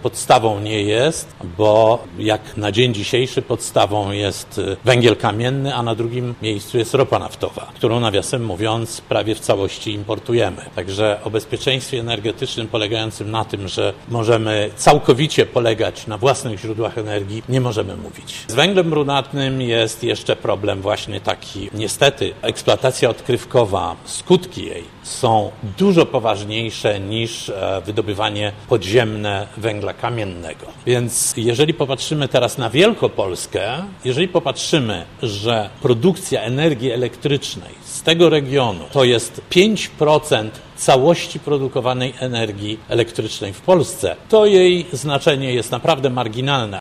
podstawą nie jest, bo jak na dzień dzisiejszy podstawą jest węgiel kamienny, a na drugim miejscu jest ropa naftowa, którą nawiasem mówiąc prawie w całości importujemy. Także o bezpieczeństwie energetycznym polegającym na tym, że możemy całkowicie polegać na własnych źródłach energii, nie możemy mówić. Z węglem brunatnym jest jeszcze problem właśnie taki, niestety eksploatacja odkrywkowa, skutki jej są dużo poważniejsze niż wydobywanie podziemne węgla kamiennego. Więc jeżeli popatrzymy teraz na Wielkopolskę, jeżeli popatrzymy, że produkcja energii elektrycznej z tego regionu to jest 5% całości produkowanej energii elektrycznej w Polsce, to jej znaczenie jest naprawdę marginalne,